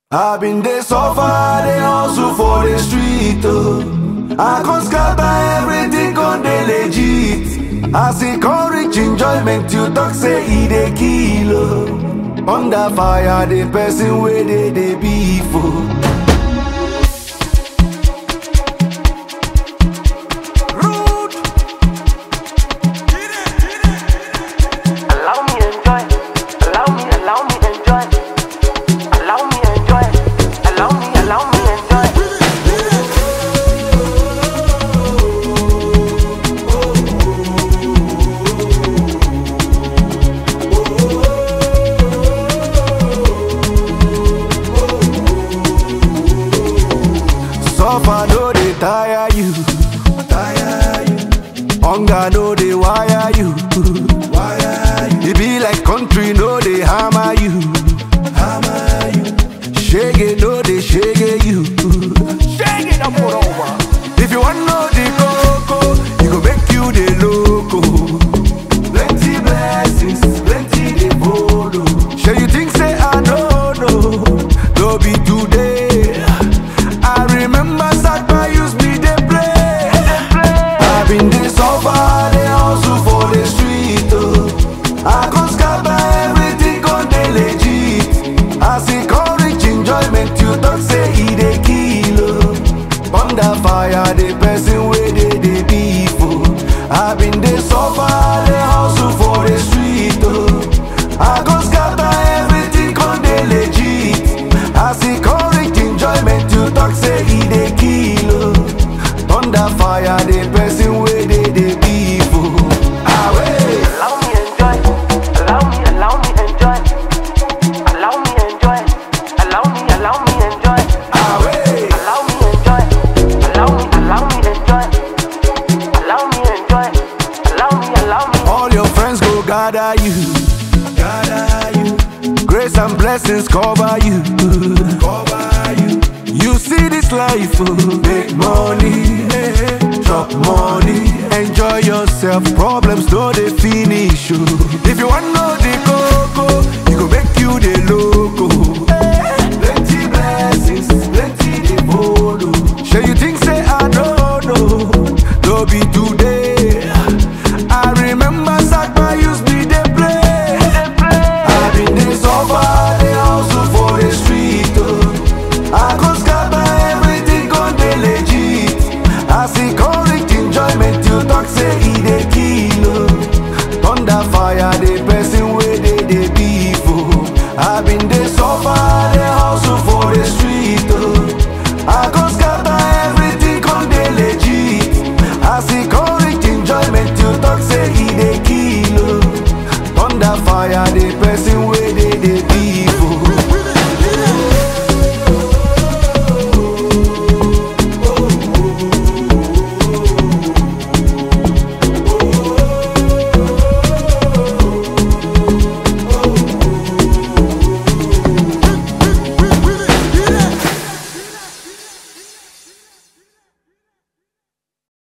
I've been dey suffer, dey hustle for the street, oh. I can't scatter everything on the legit. As encourage enjoyment, you talk say e dey kill, oh. Under fire, the person wey dey beef, oh. Suffer no dey tire you, hunger no dey wire you, e be like country no dey hammer you, shege no dey shege you, shege no put over. If you wan know the koko, e go make you dey loco. Plenty blessings, plenty dey follow. Shey you think say I no know? No be today. I remember Sakpa used me dey play. I been dey suffer, dey hustle for the street, oh. I can't scatter everything on the legit. As encourage enjoyment, you talk say e dey kill, oh. Under fire, the person wey dey beef, oh. I been dey suffer, dey hustle for the street, oh. I can't scatter everything on the legit. As encourage enjoyment, you talk say e dey kill, oh. Under fire, the person wey dey beef, oh. Allow me enjoy, allow me enjoy, allow me enjoy, allow me enjoy, allow me enjoy, allow me enjoy, allow me enjoy, allow me. All your friends go gather you. Grace and blessings cover you. You see this life, oh. Make money, chop money, enjoy yourself. Problems no dey finish, oh. If you want know the coco, e go make you dey low.